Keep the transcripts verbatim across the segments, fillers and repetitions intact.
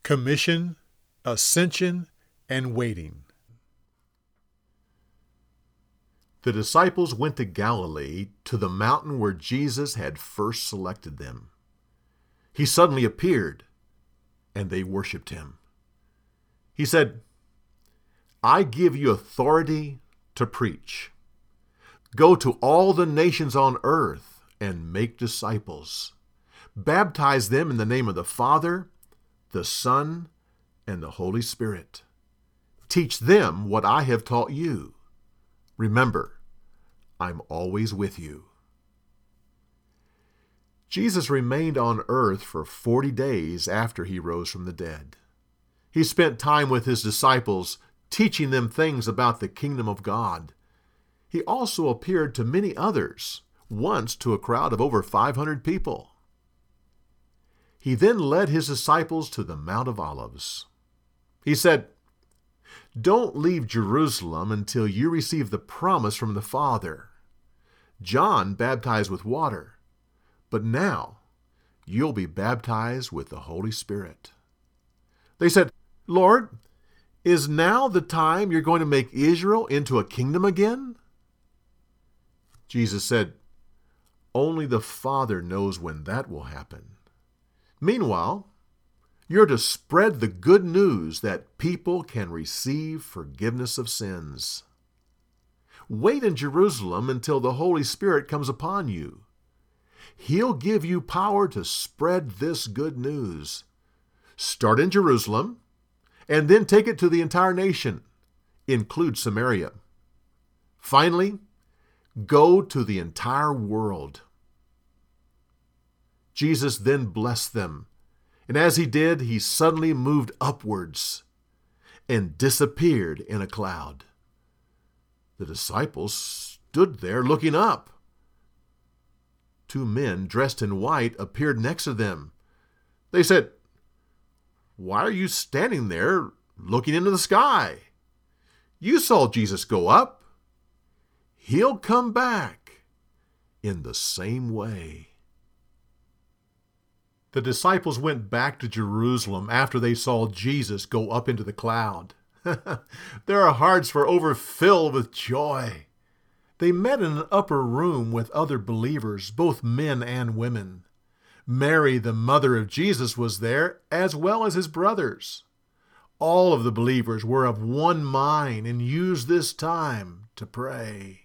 Commission, Ascension, and Waiting. The disciples went to Galilee, to the mountain where Jesus had first selected them. He suddenly appeared, and they worshipped him. He said, "I give you authority to preach. Go to all the nations on earth and make disciples. Baptize them in the name of the Father, the Son, and the Holy Spirit. Teach them what I have taught you. Remember, I'm always with you." Jesus remained on earth for forty days after he rose from the dead. He spent time with his disciples, teaching them things about the kingdom of God. He also appeared to many others, once to a crowd of over five hundred people. He then led his disciples to the Mount of Olives. He said, "Don't leave Jerusalem until you receive the promise from the Father. John baptized with water, but now you'll be baptized with the Holy Spirit." They said, "Lord, is now the time you're going to make Israel into a kingdom again?" Jesus said, "Only the Father knows when that will happen. Meanwhile, you're to spread the good news that people can receive forgiveness of sins. Wait in Jerusalem until the Holy Spirit comes upon you. He'll give you power to spread this good news. Start in Jerusalem, and then take it to the entire nation, include Samaria. Finally, go to the entire world." Jesus then blessed them, and as he did, he suddenly moved upwards and disappeared in a cloud. The disciples stood there looking up. Two men dressed in white appeared next to them. They said, "Why are you standing there looking into the sky? You saw Jesus go up. He'll come back in the same way." The disciples went back to Jerusalem after they saw Jesus go up into the cloud. Their hearts were overfilled with joy. They met in an upper room with other believers, both men and women. Mary, the mother of Jesus, was there, as well as his brothers. All of the believers were of one mind and used this time to pray.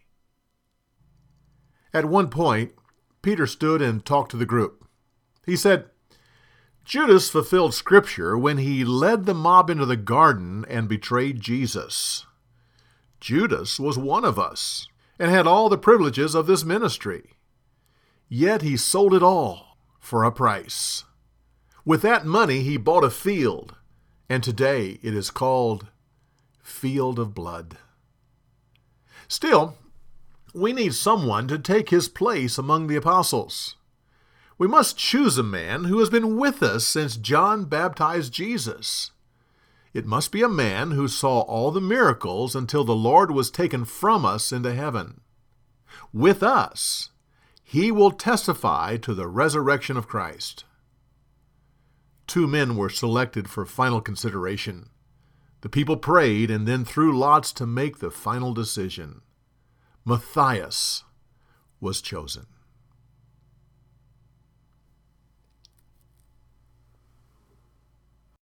At one point, Peter stood and talked to the group. He said, "Judas fulfilled Scripture when he led the mob into the garden and betrayed Jesus. Judas was one of us and had all the privileges of this ministry. Yet he sold it all for a price. With that money, he bought a field, and today it is called Field of Blood. Still, we need someone to take his place among the apostles. We must choose a man who has been with us since John baptized Jesus. It must be a man who saw all the miracles until the Lord was taken from us into heaven. With us, he will testify to the resurrection of Christ." Two men were selected for final consideration. The people prayed and then threw lots to make the final decision. Matthias was chosen.